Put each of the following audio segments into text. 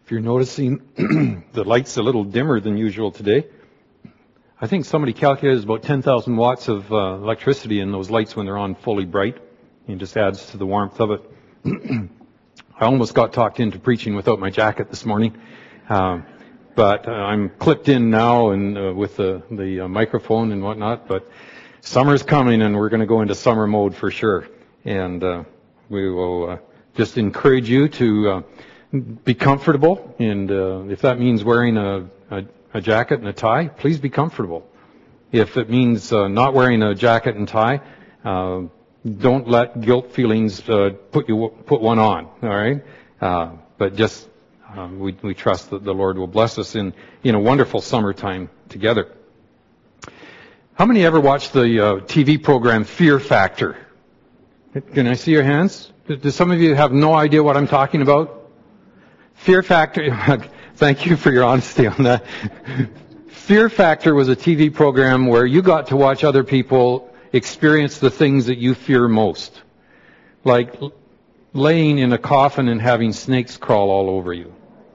If you're noticing, the light's a little dimmer than usual today. I think somebody calculated there's about 10,000 watts of electricity in those lights when they're on fully bright. It just adds to the warmth of it. I almost got talked into preaching without my jacket this morning. But I'm clipped in now and with the microphone and whatnot. But summer's coming and we're going to go into summer mode for sure. And we will just encourage you to be comfortable. And if that means wearing a jacket and a tie, please be comfortable. If it means not wearing a jacket and tie, don't let guilt feelings put one on. All right, but just we trust that the Lord will bless us in a wonderful summertime together. How many ever watched the TV program Fear Factor? Can I see your hands? Do some of you have no idea what I'm talking about? Fear Factor. Thank you for your honesty on that. Fear Factor was a TV program where you got to watch other people experience the things that you fear most. Like laying in a coffin and having snakes crawl all over you.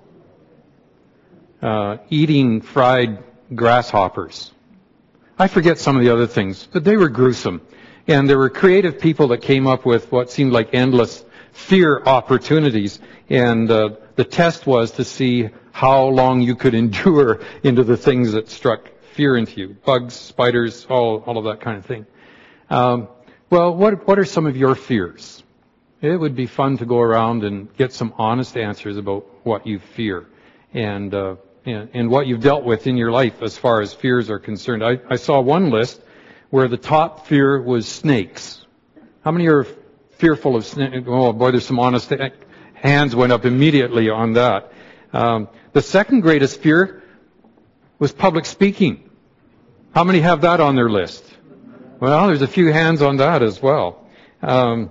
Eating fried grasshoppers. I forget some of the other things, but they were gruesome. And there were creative people that came up with what seemed like endless fear opportunities. And the test was to see how long you could endure into the things that struck fear into you. Bugs, spiders, all of that kind of thing. Well, what are some of your fears? It would be fun to go around and get some honest answers about what you fear and what you've dealt with in your life as far as fears are concerned. I saw one list where the top fear was snakes. How many are fearful of snakes? Oh boy, there's some honest hands went up immediately on that. The second greatest fear was public speaking. How many have that on their list? Well, there's a few hands on that as well. But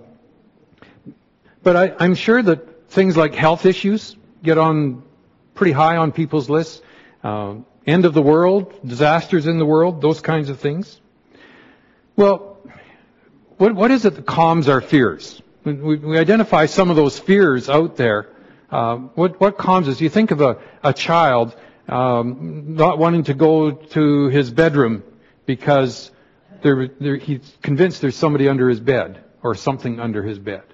I'm sure that things like health issues get on pretty high on people's lists. End of the world, disasters in the world, those kinds of things. Well, what is it that calms our fears? We identify some of those fears out there. What calms us? You think of a child not wanting to go to his bedroom because he's convinced there's somebody under his bed or something under his bed.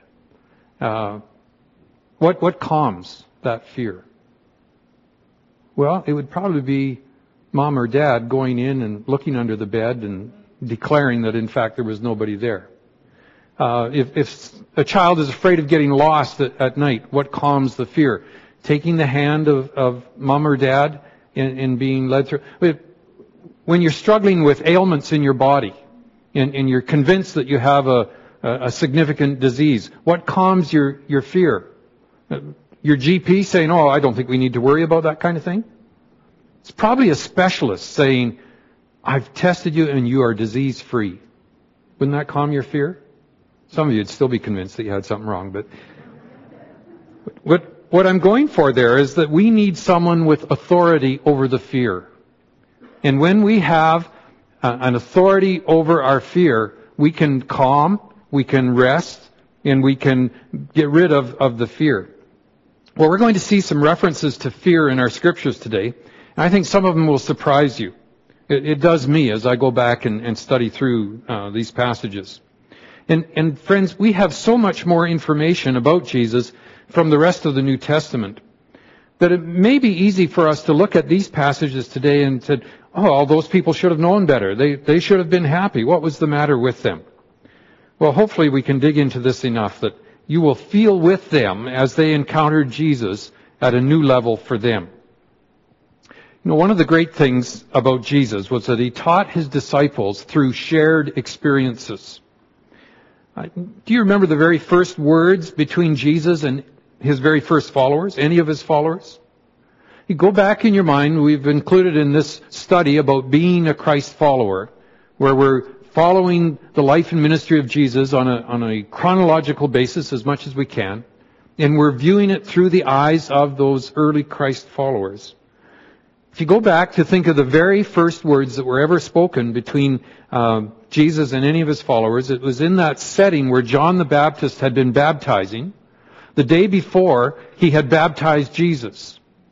What calms that fear? Well, it would probably be mom or dad going in and looking under the bed and declaring that in fact there was nobody there. If a child is afraid of getting lost at night, what calms the fear? Taking the hand of mom or dad and being led through. When you're struggling with ailments in your body and you're convinced that you have a significant disease, what calms your fear? Your GP saying, oh, I don't think we need to worry about that kind of thing? It's probably a specialist saying, I've tested you and you are disease-free. Wouldn't that calm your fear? Some of you would still be convinced that you had something wrong, but what I'm going for there is that we need someone with authority over the fear. And when we have an authority over our fear, we can calm, we can rest, and we can get rid of the fear. Well, we're going to see some references to fear in our scriptures today. And I think some of them will surprise you. It does me as I go back and study through these passages. And friends, we have so much more information about Jesus from the rest of the New Testament that it may be easy for us to look at these passages today and say, oh, those people should have known better. They should have been happy. What was the matter with them? Well, hopefully we can dig into this enough that you will feel with them as they encountered Jesus at a new level for them. You know, one of the great things about Jesus was that he taught his disciples through shared experiences. Do you remember the very first words between Jesus and his very first followers, any of his followers? You go back in your mind, we've included in this study about being a Christ follower, where we're following the life and ministry of Jesus on a chronological basis as much as we can, and we're viewing it through the eyes of those early Christ followers. If you go back to think of the very first words that were ever spoken between Jesus and any of his followers, it was in that setting where John the Baptist had been baptizing. The day before, he had baptized Jesus.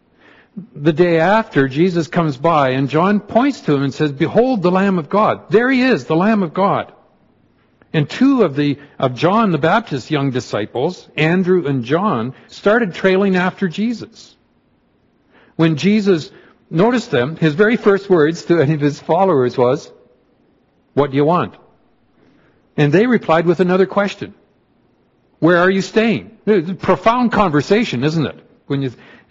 the day after, Jesus comes by and John points to him and says, "Behold the Lamb of God." There he is, the Lamb of God. And two of John the Baptist's young disciples, Andrew and John, started trailing after Jesus. When Jesus noticed them, his very first words to any of his followers was, "What do you want?" And they replied with another question. "Where are you staying?" It's a profound conversation, isn't it? When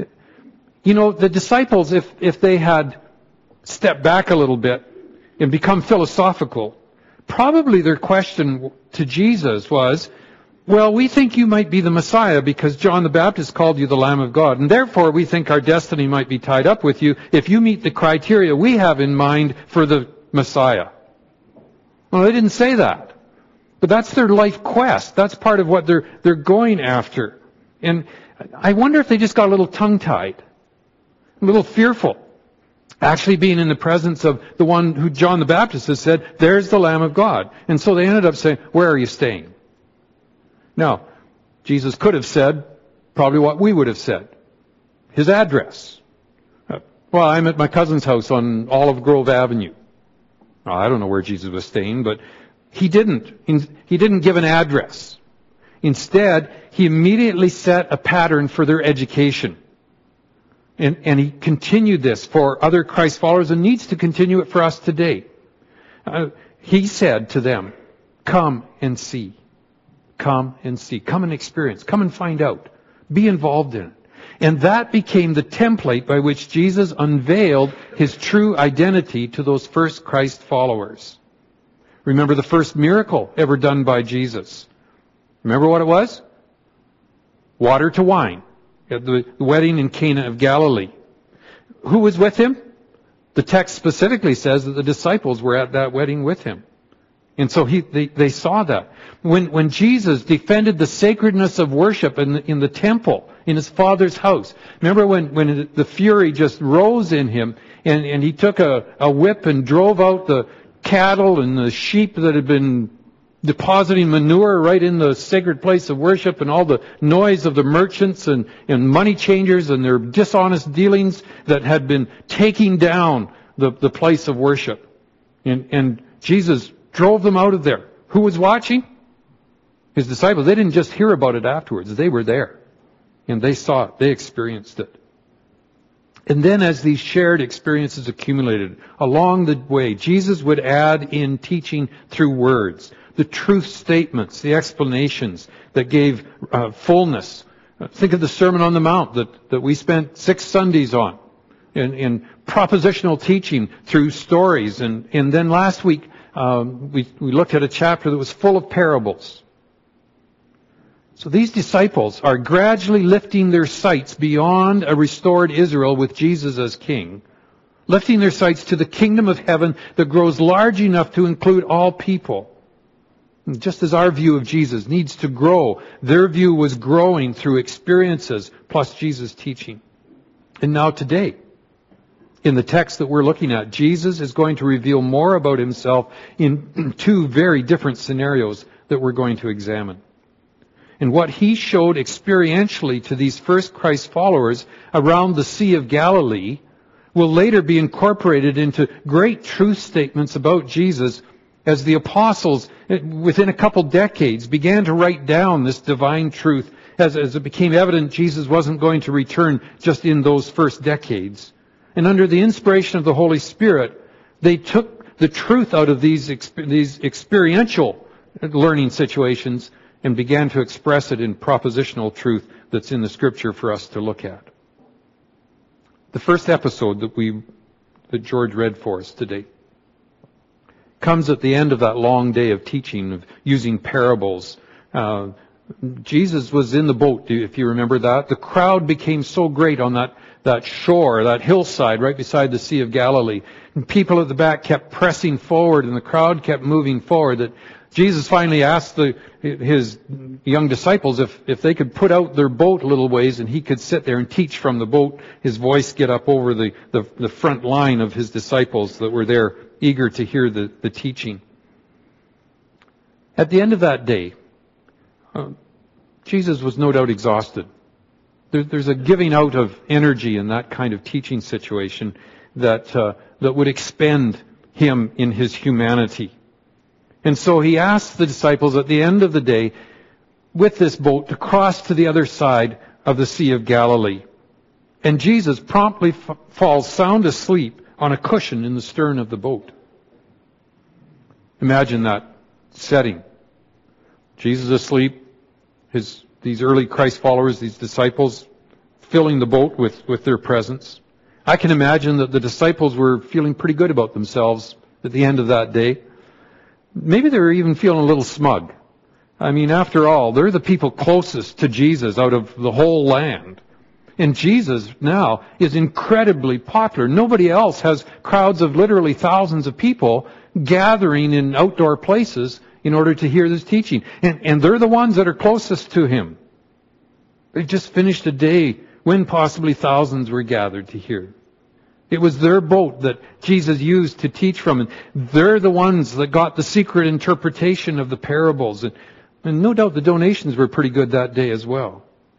the disciples, if they had stepped back a little bit and become philosophical, probably their question to Jesus was, "Well, we think you might be the Messiah because John the Baptist called you the Lamb of God, and therefore we think our destiny might be tied up with you if you meet the criteria we have in mind for the Messiah." Well, they didn't say that. But that's their life quest. That's part of what they're going after. And I wonder if they just got a little tongue-tied, a little fearful, actually being in the presence of the one who John the Baptist has said, "There's the Lamb of God." And so they ended up saying, "Where are you staying?" Now, Jesus could have said probably what we would have said. His address. "Well, I'm at my cousin's house on Olive Grove Avenue." Well, I don't know where Jesus was staying, but he didn't. He didn't give an address. Instead, he immediately set a pattern for their education. And he continued this for other Christ followers and needs to continue it for us today. He said to them, "Come and see. Come and see. Come and experience. Come and find out. Be involved in it." And that became the template by which Jesus unveiled his true identity to those first Christ followers. Remember the first miracle ever done by Jesus. Remember what it was? Water to wine at the wedding in Cana of Galilee. Who was with him? The text specifically says that the disciples were at that wedding with him. And so they saw that. When Jesus defended the sacredness of worship in the temple, in his Father's house, remember when the fury just rose in him and he took a whip and drove out the cattle and the sheep that had been depositing manure right in the sacred place of worship, and all the noise of the merchants and money changers and their dishonest dealings that had been taking down the place of worship. And Jesus drove them out of there. Who was watching? His disciples. They didn't just hear about it afterwards. They were there. And they saw it. They experienced it. And then as these shared experiences accumulated along the way, Jesus would add in teaching through words, the truth statements, the explanations that gave fullness. Think of the Sermon on the Mount that we spent 6 Sundays on, in propositional teaching through stories. And then last week we looked at a chapter that was full of parables. So these disciples are gradually lifting their sights beyond a restored Israel with Jesus as king, lifting their sights to the kingdom of heaven that grows large enough to include all people. And just as our view of Jesus needs to grow, their view was growing through experiences plus Jesus' teaching. And now today, in the text that we're looking at, Jesus is going to reveal more about himself in 2 very different scenarios that we're going to examine. And what he showed experientially to these first Christ followers around the Sea of Galilee will later be incorporated into great truth statements about Jesus as the apostles, within a couple decades, began to write down this divine truth as it became evident Jesus wasn't going to return just in those first decades. And under the inspiration of the Holy Spirit, they took the truth out of these experiential learning situations and began to express it in propositional truth that's in the Scripture for us to look at. The first episode that George read for us today comes at the end of that long day of teaching, of using parables. Jesus was in the boat, if you remember that. The crowd became so great on that shore, that hillside right beside the Sea of Galilee. And people at the back kept pressing forward and the crowd kept moving forward, that Jesus finally asked his young disciples if they could put out their boat a little ways and he could sit there and teach from the boat, his voice get up over the front line of his disciples that were there eager to hear the teaching. At the end of that day, Jesus was no doubt exhausted. There's a giving out of energy in that kind of teaching situation that would expend him in his humanity. And so he asked the disciples at the end of the day with this boat to cross to the other side of the Sea of Galilee. And Jesus promptly falls sound asleep on a cushion in the stern of the boat. Imagine that setting. Jesus asleep, these early Christ followers, these disciples, filling the boat with their presence. I can imagine that the disciples were feeling pretty good about themselves at the end of that day. Maybe they were even feeling a little smug. I mean, after all, they're the people closest to Jesus out of the whole land. And Jesus now is incredibly popular. Nobody else has crowds of literally thousands of people gathering in outdoor places in order to hear this teaching. And they're the ones that are closest to him. They just finished a day when possibly thousands were gathered to hear. It was their boat that Jesus used to teach from. And they're the ones that got the secret interpretation of the parables. And no doubt the donations were pretty good that day as well.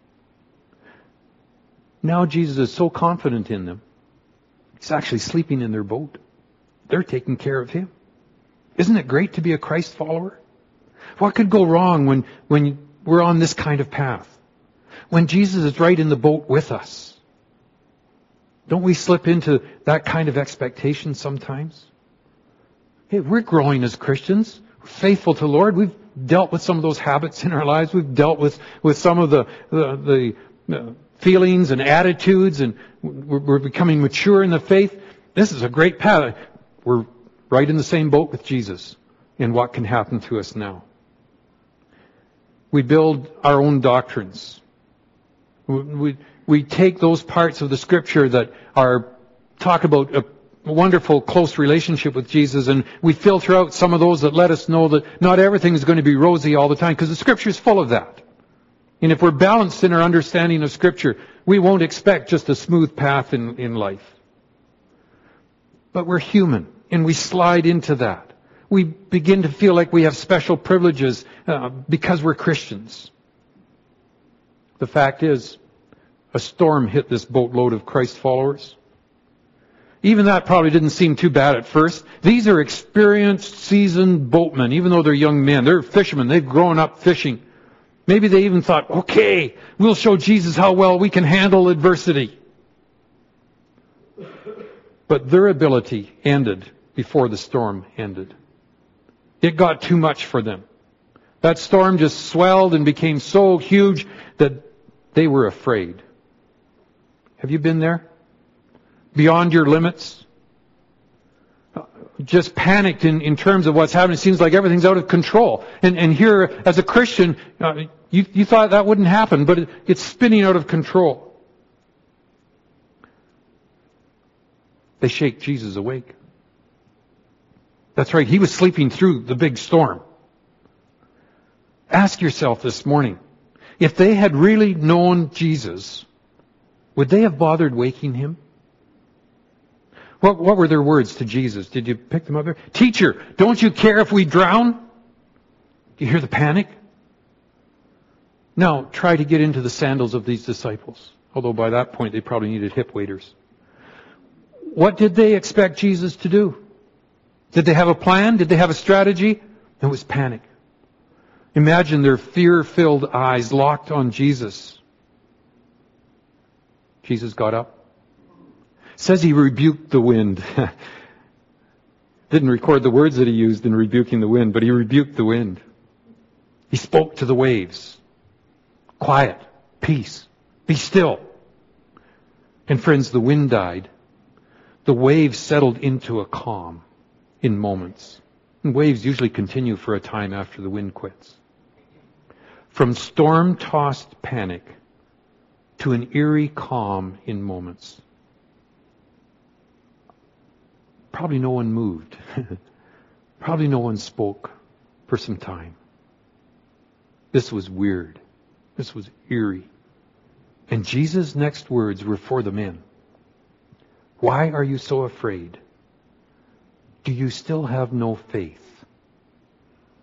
Now Jesus is so confident in them. He's actually sleeping in their boat. They're taking care of him. Isn't it great to be a Christ follower? What could go wrong when we're on this kind of path? When Jesus is right in the boat with us. Don't we slip into that kind of expectation sometimes? Hey, we're growing as Christians. We're faithful to the Lord. We've dealt with some of those habits in our lives. We've dealt with some of the feelings and attitudes, and we're becoming mature in the faith. This is a great path. We're right in the same boat with Jesus in what can happen to us now. We build our own doctrines. We take those parts of the Scripture that talk about a wonderful, close relationship with Jesus, and we filter out some of those that let us know that not everything is going to be rosy all the time, because the Scripture is full of that. And if we're balanced in our understanding of Scripture, we won't expect just a smooth path in life. But we're human, and we slide into that. We begin to feel like we have special privileges because we're Christians. The fact is, a storm hit this boatload of Christ followers. Even that probably didn't seem too bad at first. These are experienced, seasoned boatmen, even though they're young men. They're fishermen. They've grown up fishing. Maybe they even thought, okay, we'll show Jesus how well we can handle adversity. But their ability ended before the storm ended. It got too much for them. That storm just swelled and became so huge that they were afraid. Have you been there? Beyond your limits? Just panicked in terms of what's happening. It seems like everything's out of control. And here, as a Christian, you thought that wouldn't happen, but it's spinning out of control. They shake Jesus awake. That's right, he was sleeping through the big storm. Ask yourself this morning, if they had really known Jesus, would they have bothered waking him? What were their words to Jesus? Did you pick them up there? Teacher, don't you care if we drown? Do you hear the panic? Now, try to get into the sandals of these disciples. Although by that point they probably needed hip waders. What did they expect Jesus to do? Did they have a plan? Did they have a strategy? It was panic. Imagine their fear-filled eyes locked on Jesus. Jesus got up. Says he rebuked the wind. Didn't record the words that he used in rebuking the wind, but he rebuked the wind. He spoke to the waves. Quiet, peace, be still. And friends, the wind died. The waves settled into a calm in moments. And waves usually continue for a time after the wind quits. From storm-tossed panic to an eerie calm in moments. Probably no one moved. Probably no one spoke for some time. This was weird. This was eerie. And Jesus' next words were for the men. Why are you so afraid? Do you still have no faith?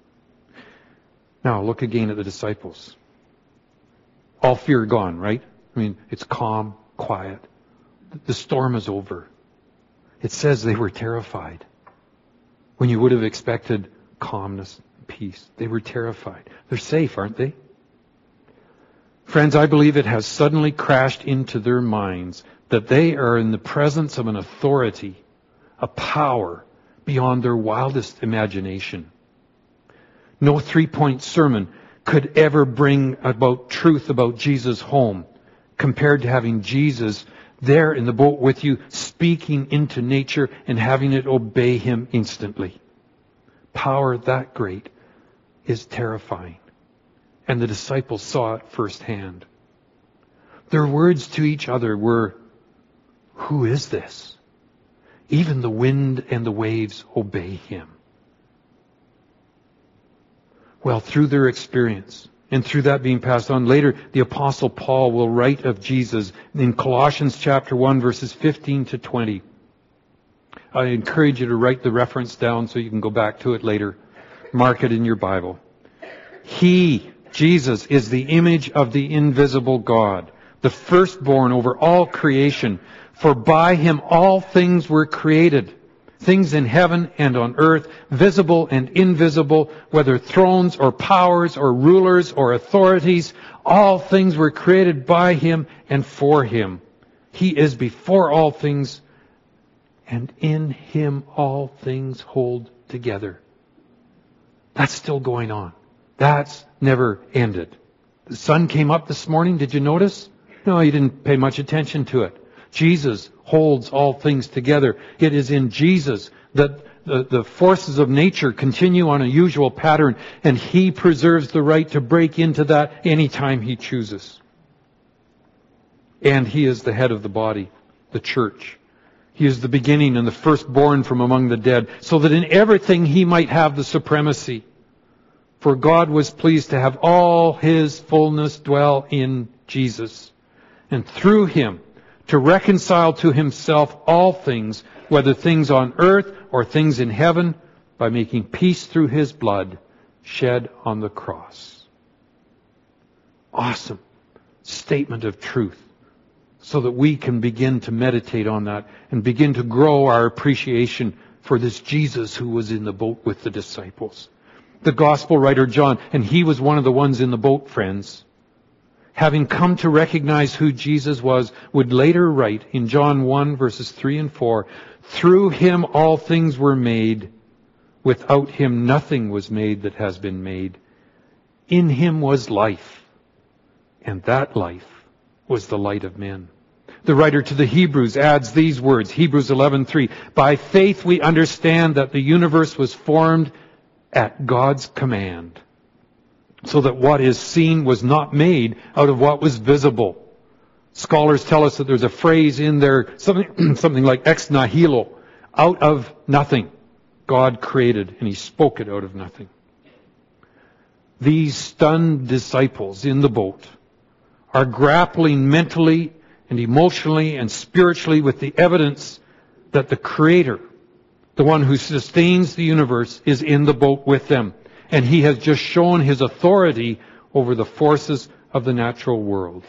Now look again at the disciples. All fear gone, right? I mean, it's calm, quiet. The storm is over. It says they were terrified. When you would have expected calmness, peace. They were terrified. They're safe, aren't they? Friends, I believe it has suddenly crashed into their minds that they are in the presence of an authority, a power beyond their wildest imagination. No 3-point sermon could ever bring about truth about Jesus home compared to having Jesus there in the boat with you, speaking into nature and having it obey Him instantly. Power that great is terrifying. And the disciples saw it firsthand. Their words to each other were, "Who is this? Even the wind and the waves obey Him." Well, through their experience, and through that being passed on later, the Apostle Paul will write of Jesus in Colossians chapter 1, verses 15 to 20. I encourage you to write the reference down so you can go back to it later. Mark it in your Bible. He, Jesus, is the image of the invisible God, the firstborn over all creation. For by Him all things were created, things in heaven and on earth, visible and invisible, whether thrones or powers or rulers or authorities, all things were created by Him and for Him. He is before all things, and in Him all things hold together. That's still going on. That's never ended. The sun came up this morning. Did you notice? No, you didn't pay much attention to it. Jesus holds all things together. It is in Jesus that the forces of nature continue on a usual pattern, and He preserves the right to break into that anytime He chooses. And He is the head of the body, the church. He is the beginning and the firstborn from among the dead, so that in everything He might have the supremacy. For God was pleased to have all His fullness dwell in Jesus, and through Him to reconcile to Himself all things, whether things on earth or things in heaven, by making peace through His blood shed on the cross. Awesome statement of truth, so that we can begin to meditate on that and begin to grow our appreciation for this Jesus who was in the boat with the disciples. The gospel writer John, and he was one of the ones in the boat, friends, having come to recognize who Jesus was, would later write in John 1, verses 3 and 4, "Through Him all things were made. Without Him nothing was made that has been made. In Him was life, and that life was the light of men." The writer to the Hebrews adds these words, Hebrews 11:3, "By faith we understand that the universe was formed at God's command, so that what is seen was not made out of what was visible." Scholars tell us that there's a phrase in there, something like ex nihilo, out of nothing. God created, and He spoke it out of nothing. These stunned disciples in the boat are grappling mentally and emotionally and spiritually with the evidence that the Creator, the one who sustains the universe, is in the boat with them. And He has just shown His authority over the forces of the natural world.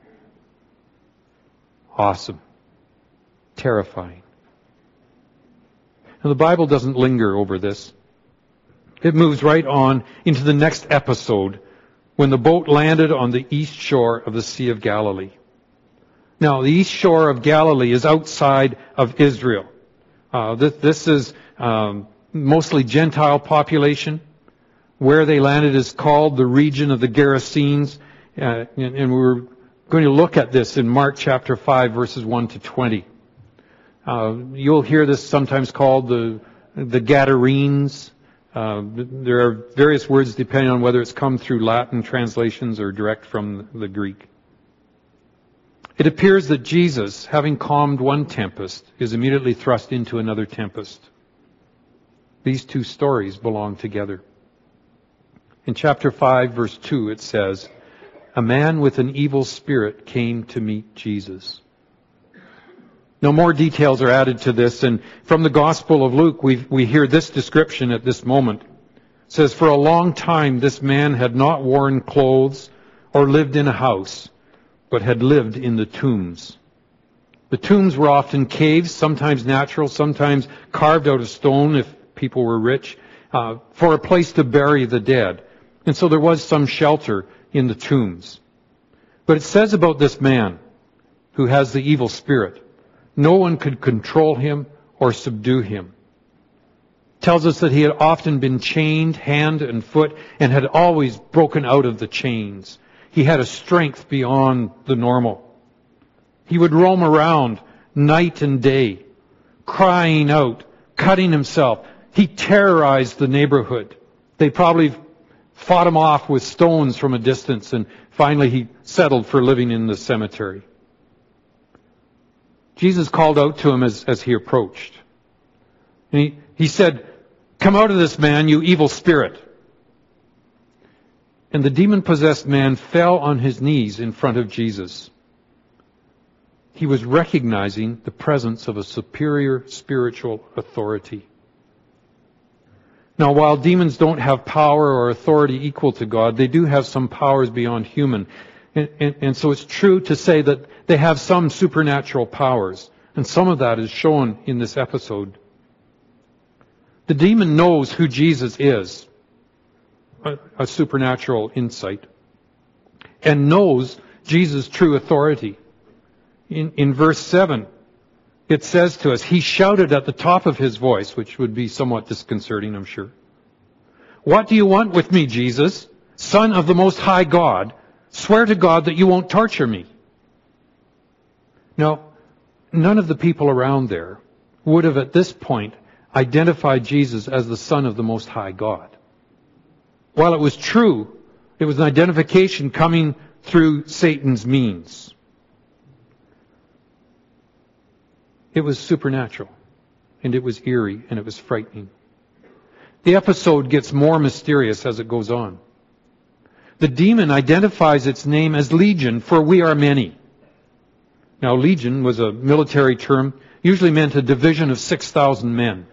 Awesome. Terrifying. Now, the Bible doesn't linger over this. It moves right on into the next episode, when the boat landed on the east shore of the Sea of Galilee. Now, the east shore of Galilee is outside of Israel. This is mostly Gentile population. Where they landed is called the region of the Gerasenes. And we're going to look at this in Mark chapter 5, verses 1 to 20. You'll hear this sometimes called the Gadarenes. There are various words depending on whether it's come through Latin translations or direct from the Greek. It appears that Jesus, having calmed one tempest, is immediately thrust into another tempest. These two stories belong together. In chapter 5, verse 2, it says, "A man with an evil spirit came to meet Jesus." Now, more details are added to this, and from the Gospel of Luke, we hear this description at this moment. It says, "For a long time this man had not worn clothes or lived in a house, but had lived in the tombs. The tombs were often caves, sometimes natural, sometimes carved out of stone if people were rich, for a place to bury the dead. And so there was some shelter in the tombs. But it says about this man who has the evil spirit, no one could control him or subdue him. It tells us that he had often been chained hand and foot and had always broken out of the chains. He had a strength beyond the normal. He would roam around night and day, crying out, cutting himself. He terrorized the neighborhood. They probably fought him off with stones from a distance, and finally he settled for living in the cemetery. Jesus called out to him as he approached. And he said, "Come out of this man, you evil spirit." And the demon-possessed man fell on his knees in front of Jesus. He was recognizing the presence of a superior spiritual authority. Now, while demons don't have power or authority equal to God, they do have some powers beyond human. And so it's true to say that they have some supernatural powers. And some of that is shown in this episode. The demon knows who Jesus is, a supernatural insight, and knows Jesus' true authority. In verse 7, it says to us, he shouted at the top of his voice, which would be somewhat disconcerting, I'm sure. "What do you want with me, Jesus, Son of the Most High God? Swear to God that you won't torture me." Now, none of the people around there would have at this point identified Jesus as the Son of the Most High God. While it was true, it was an identification coming through Satan's means. It was supernatural, and it was eerie, and it was frightening. The episode gets more mysterious as it goes on. The demon identifies its name as Legion, for we are many. Now, Legion was a military term, usually meant a division of 6,000 men.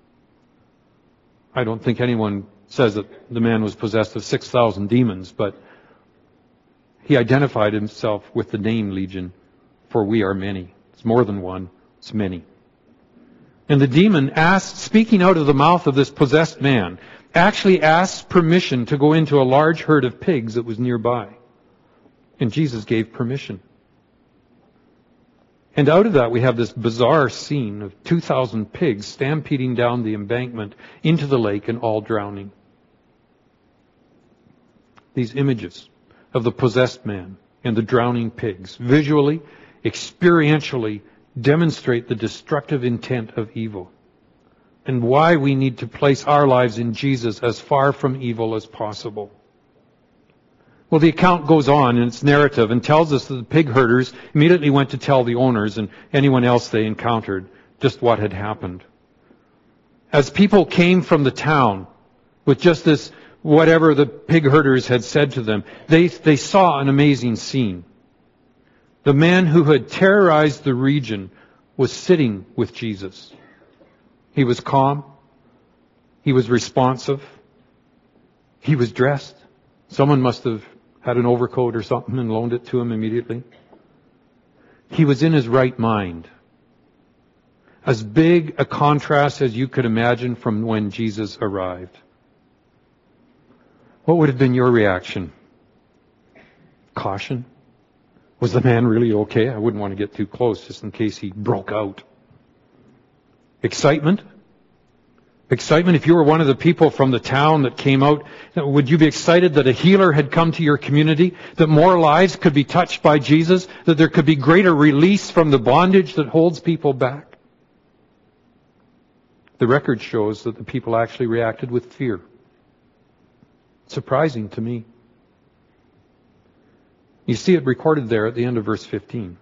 I don't think anyone says that the man was possessed of 6,000 demons, but he identified himself with the name Legion, for we are many. It's more than one. It's many. And the demon speaking out of the mouth of this possessed man, actually asks permission to go into a large herd of pigs that was nearby. And Jesus gave permission. And out of that we have this bizarre scene of 2,000 pigs stampeding down the embankment into the lake and all drowning. These images of the possessed man and the drowning pigs, visually, experientially, demonstrate the destructive intent of evil and why we need to place our lives in Jesus as far from evil as possible. Well, the account goes on in its narrative and tells us that the pig herders immediately went to tell the owners and anyone else they encountered just what had happened. As people came from the town with just this, whatever the pig herders had said to them, they saw an amazing scene. The man who had terrorized the region was sitting with Jesus. He was calm. He was responsive. He was dressed. Someone must have had an overcoat or something and loaned it to him immediately. He was in his right mind. As big a contrast as you could imagine from when Jesus arrived. What would have been your reaction? Caution? Was the man really okay? I wouldn't want to get too close just in case he broke out. Excitement? Excitement if you were one of the people from the town that came out. Would you be excited that a healer had come to your community? That more lives could be touched by Jesus? That there could be greater release from the bondage that holds people back? The record shows that the people actually reacted with fear. Surprising to me. You see it recorded there at the end of verse 15.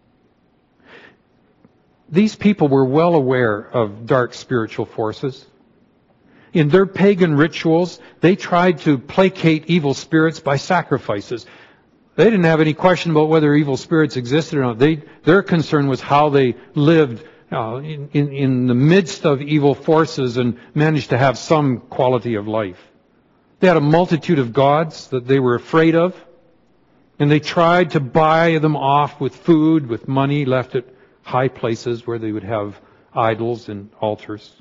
These people were well aware of dark spiritual forces. In their pagan rituals, they tried to placate evil spirits by sacrifices. They didn't have any question about whether evil spirits existed or not. Their concern was how they lived in the midst of evil forces and managed to have some quality of life. They had a multitude of gods that they were afraid of. And they tried to buy them off with food, with money, left at high places where they would have idols and altars.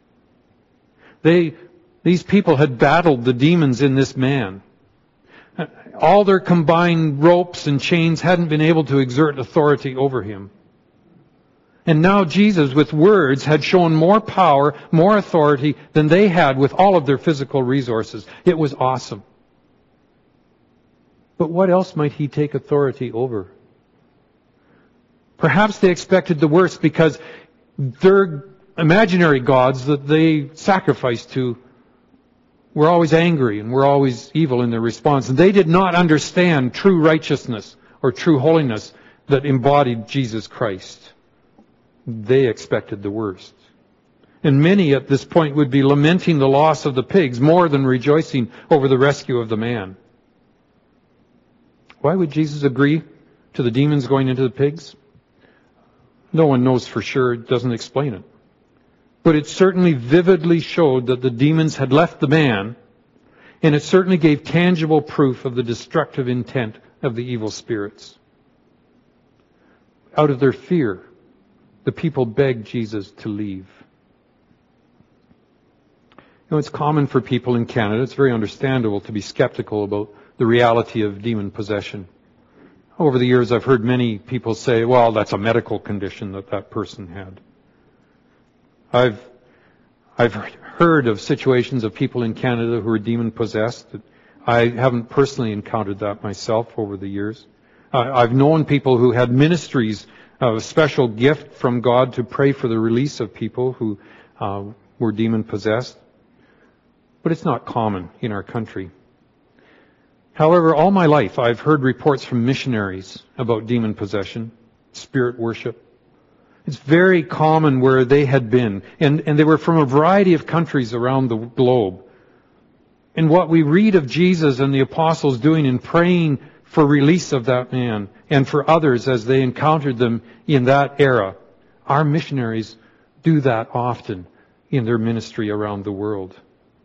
These people had battled the demons in this man. All their combined ropes and chains hadn't been able to exert authority over him. And now Jesus, with words, had shown more power, more authority than they had with all of their physical resources. It was awesome. But what else might he take authority over? Perhaps they expected the worst because their imaginary gods that they sacrificed to were always angry and were always evil in their response. And they did not understand true righteousness or true holiness that embodied Jesus Christ. They expected the worst. And many at this point would be lamenting the loss of the pigs more than rejoicing over the rescue of the man. Why would Jesus agree to the demons going into the pigs? No one knows for sure. It doesn't explain it. But it certainly vividly showed that the demons had left the man, and it certainly gave tangible proof of the destructive intent of the evil spirits. Out of their fear, the people begged Jesus to leave. You know, it's common for people in Canada, it's very understandable to be skeptical about the reality of demon possession. Over the years, I've heard many people say, well, that's a medical condition that person had. I've heard of situations of people in Canada who are demon-possessed. I haven't personally encountered that myself over the years. I've known people who had ministries of a special gift from God to pray for the release of people who were demon-possessed. But it's not common in our country. However, all my life I've heard reports from missionaries about demon possession, spirit worship. It's very common where they had been. And they were from a variety of countries around the globe. And what we read of Jesus and the apostles doing in praying for release of that man and for others as they encountered them in that era, our missionaries do that often in their ministry around the world.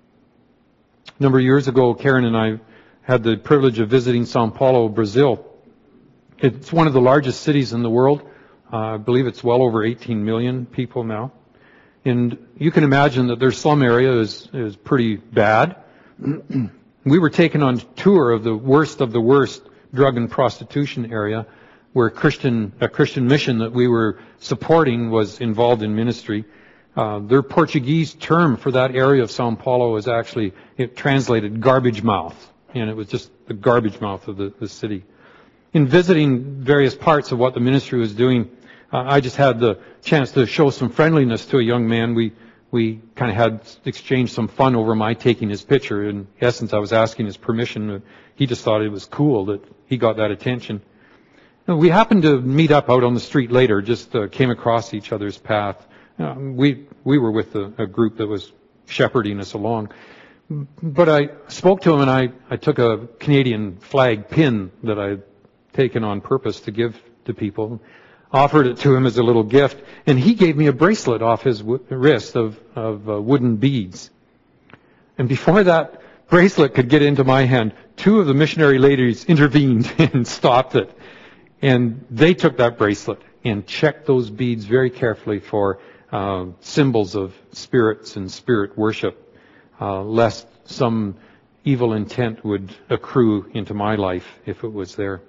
A number of years ago, Karen and I had the privilege of visiting Sao Paulo, Brazil. It's one of the largest cities in the world. I believe it's well over 18 million people now. And you can imagine that their slum area is pretty bad. We were taken on tour of the worst drug and prostitution area where a Christian mission that we were supporting was involved in ministry. Their Portuguese term for that area of Sao Paulo is actually, it translated garbage mouth. And it was just the garbage mouth of the city. In visiting various parts of what the ministry was doing, I just had the chance to show some friendliness to a young man. We kind of had exchanged some fun over my taking his picture. In essence, I was asking his permission. He just thought it was cool that he got that attention. We happened to meet up out on the street later, just came across each other's path. We were with a group that was shepherding us along. But I spoke to him and I took a Canadian flag pin that I had taken on purpose to give to people, offered it to him as a little gift, and he gave me a bracelet off his wrist of wooden beads. And before that bracelet could get into my hand, two of the missionary ladies intervened and stopped it. And they took that bracelet and checked those beads very carefully for symbols of spirits and spirit worship. Lest some evil intent would accrue into my life if it was there.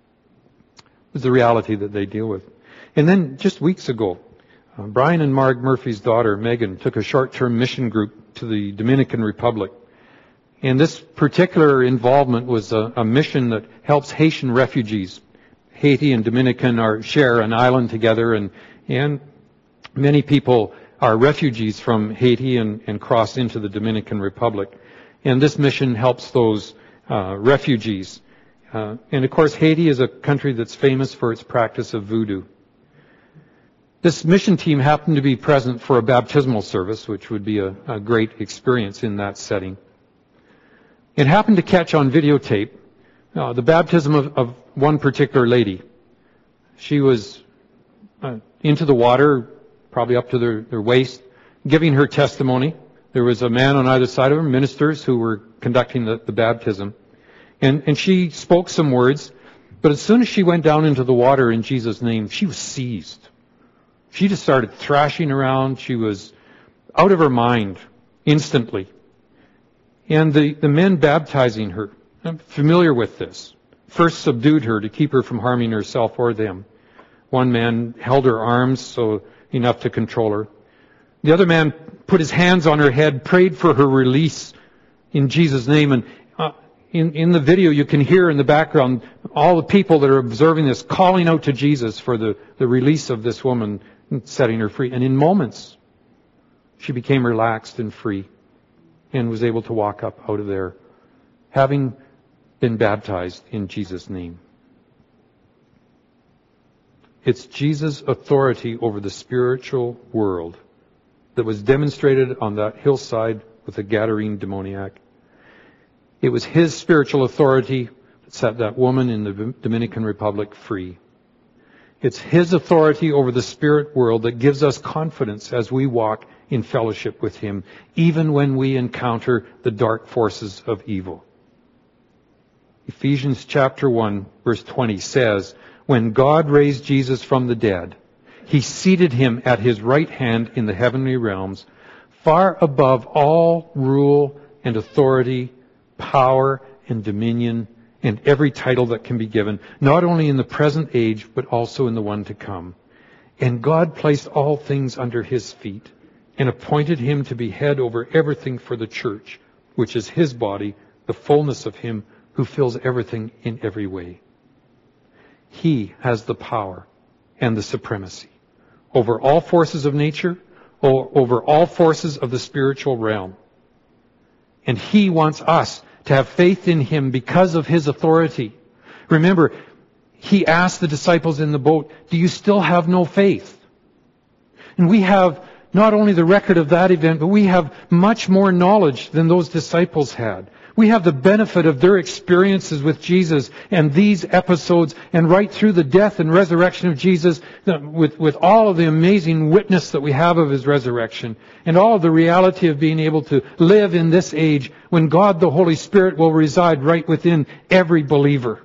It was the reality that they deal with. And then just weeks ago, Brian and Marg Murphy's daughter, Megan, took a short-term mission group to the Dominican Republic. And this particular involvement was a mission that helps Haitian refugees. Haiti and Dominican share an island together, and many people are refugees from Haiti and cross into the Dominican Republic. And this mission helps those refugees. And of course, Haiti is a country that's famous for its practice of voodoo. This mission team happened to be present for a baptismal service, which would be a great experience in that setting. It happened to catch on videotape the baptism of one particular lady. She was into the water, probably up to their waist, giving her testimony. There was a man on either side of her, ministers who were conducting the baptism. And she spoke some words, But as soon as she went down into the water in Jesus' name, she was seized. She just started thrashing around. She was out of her mind instantly. And the men baptizing her, I'm familiar with this, first subdued her to keep her from harming herself or them. One man held her arms so enough to control her. The other man put his hands on her head, prayed for her release in Jesus' name. And in the video you can hear in the background all the people that are observing this calling out to Jesus for the release of this woman, setting her free. And in moments, she became relaxed and free and was able to walk up out of there, having been baptized in Jesus' name. It's Jesus' authority over the spiritual world that was demonstrated on that hillside with the Gadarene demoniac. It was His spiritual authority that set that woman in the Dominican Republic free. It's His authority over the spirit world that gives us confidence as we walk in fellowship with Him, even when we encounter the dark forces of evil. Ephesians chapter 1, verse 20 says, "When God raised Jesus from the dead, He seated Him at His right hand in the heavenly realms, far above all rule and authority, power and dominion, and every title that can be given, not only in the present age, but also in the one to come. And God placed all things under His feet, and appointed Him to be head over everything for the church, which is His body, the fullness of Him who fills everything in every way." He has the power and the supremacy over all forces of nature, or over all forces of the spiritual realm. And He wants us to have faith in Him because of His authority. Remember, He asked the disciples in the boat, "Do you still have no faith?" And we have not only the record of that event, but we have much more knowledge than those disciples had. We have the benefit of their experiences with Jesus and these episodes, and right through the death and resurrection of Jesus, with all of the amazing witness that we have of His resurrection, and all of the reality of being able to live in this age when God the Holy Spirit will reside right within every believer.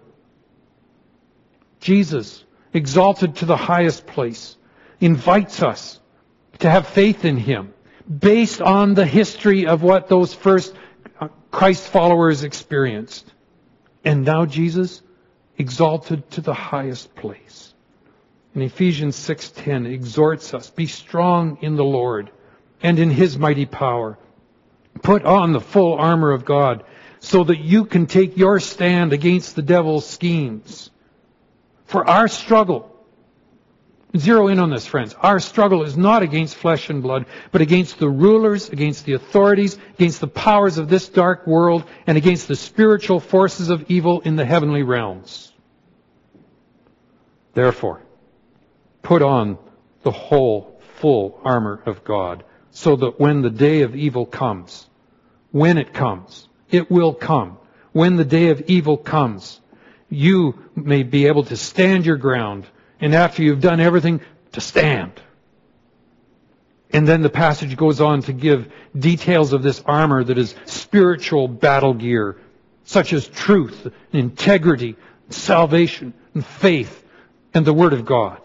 Jesus, exalted to the highest place, invites us to have faith in Him based on the history of what those first Christ followers experienced. And now Jesus, exalted to the highest place. In Ephesians 6:10 exhorts us, "Be strong in the Lord and in His mighty power. Put on the full armor of God so that you can take your stand against the devil's schemes." For our struggle, zero in on this, friends. Our struggle is not against flesh and blood, but against the rulers, against the authorities, against the powers of this dark world, and against the spiritual forces of evil in the heavenly realms. Therefore, put on the whole full armor of God, so that when the day of evil comes, when it comes, it will come. When the day of evil comes, you may be able to stand your ground. And after you've done everything, to stand. And then the passage goes on to give details of this armor that is spiritual battle gear, such as truth, integrity, salvation, and faith, and the Word of God.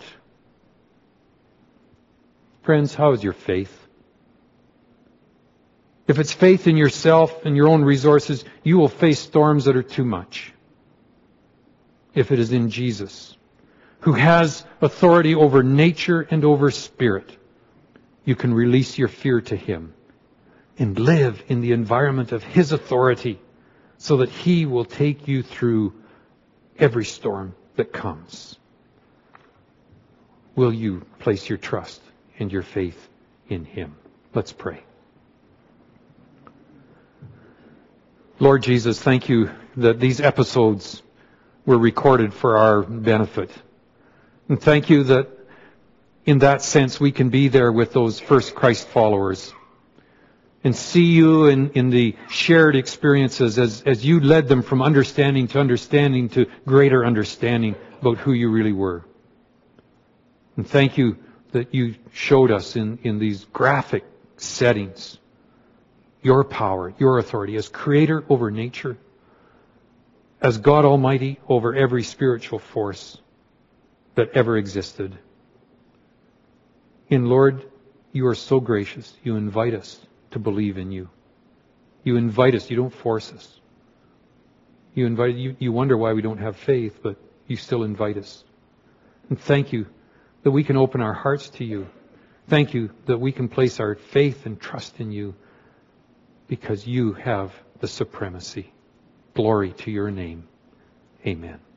Friends, how is your faith? If it's faith in yourself and your own resources, you will face storms that are too much. If it is in Jesus, who has authority over nature and over spirit, you can release your fear to Him and live in the environment of His authority so that He will take you through every storm that comes. Will you place your trust and your faith in Him? Let's pray. Lord Jesus, thank You that these episodes were recorded for our benefit. And thank You that in that sense we can be there with those first Christ followers and see You in the shared experiences as You led them from understanding to greater understanding about who You really were. And thank You that You showed us in these graphic settings Your power, Your authority as creator over nature, as God Almighty over every spiritual force that ever existed. And Lord, you are so gracious. You invite us to believe in you. You invite us. You don't force us. You wonder why we don't have faith, but you still invite us. And thank you that we can open our hearts to you. Thank you that we can place our faith and trust in you because you have the supremacy. Glory to your name. Amen.